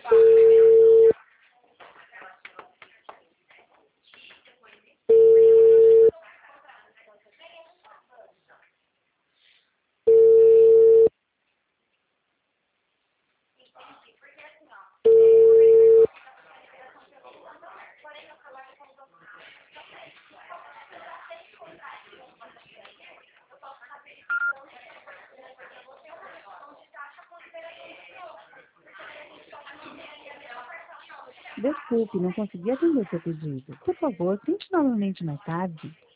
Desculpe, não consegui atender seu pedido. Por favor, tente novamente mais tarde.